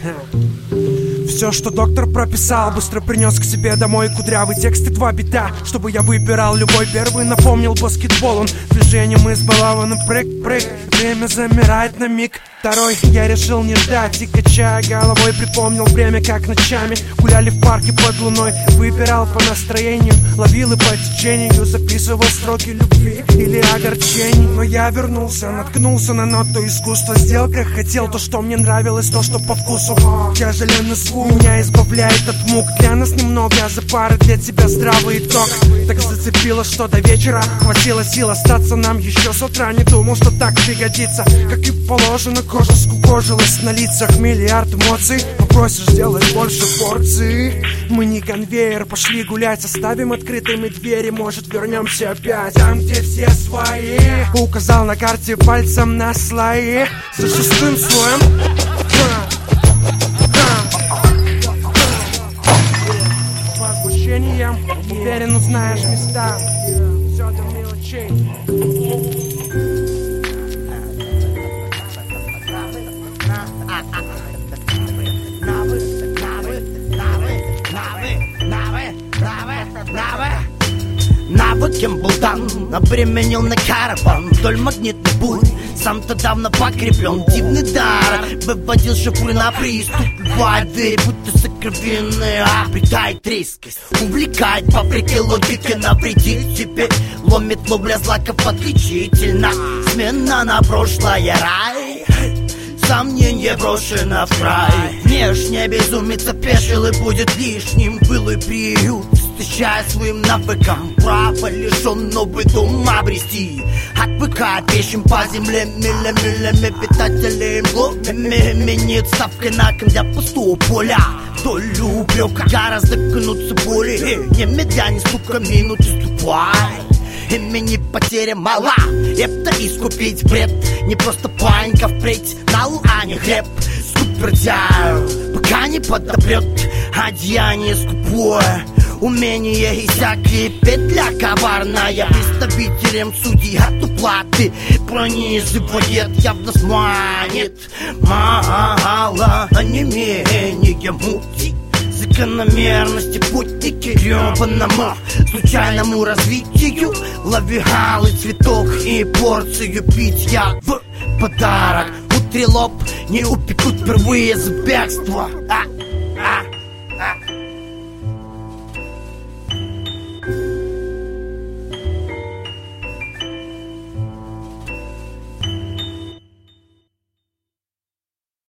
Все, что доктор прописал, быстро принес к себе домой кудрявый текст и 2 бита. Чтобы я выбирал любой первый, напомнил баскетбол. Он движением избалован, прыг-прыг. Время замирает на миг. Второй я решил не ждать и, качая головой, припомнил время, как ночами гуляли в парке под луной. Выбирал по настроению, ловил и по течению, записывал строки любви или огорчений. Но я вернулся, наткнулся на ноту искусства. Сделал, как хотел, то, что мне нравилось, то, что по вкусу. Тяжеленный звук меня избавляет от мук. Для нас немного, а за пары для тебя здравый итог. Так зацепило, что до вечера хватило сил остаться нам еще с утра. Не думал, что так пригодится, как и положено. Кожа скукожилась на лицах, миллиард эмоций. Попросишь сделать больше порций. Мы не конвейер, пошли гулять. Оставим открытыми двери, может вернемся опять там, где все свои. Указал на карте пальцем на слои. За 6-м слоем возбуждением. Уверен, узнаешь места. Все до мелочей. Навыком был дан, обременил на караван вдоль магнитных бурь. Сам-то давно покреплен, дивный дар выводил шифры на приступ. Бывает двери, будто сокровенные, обретает резкость, увлекает вопреки логике, навредит тебе. Ломит ловля злаков отличительно, смена на прошлое рай. Сомнение брошено в край. Внешне безумец опешил и будет лишним былый приют, встречая своим навыкам право лишен новый дом обрести. Отвыкает пешим по земле миля-милями питателей глубами. Меняет ставкой на для пустого поля. Вдоль упрека гораздо кнутся боли. Не медля, не стука минут, ступай. Имени потеря мала, это искупить бред. Не просто панька впредь, нал, а не хлеб. Супердяю, пока не подопрет одеяние скупое. Умение иссякли, петля коварная. Представителем судьи от уплаты пронизывает, явно сманит. Мало, а не менее мути. Закономерности путники гребаному случайному развитию. Лови алый цветок и порцию питья в подарок. Утри лоб, не упекут впервые за бегство.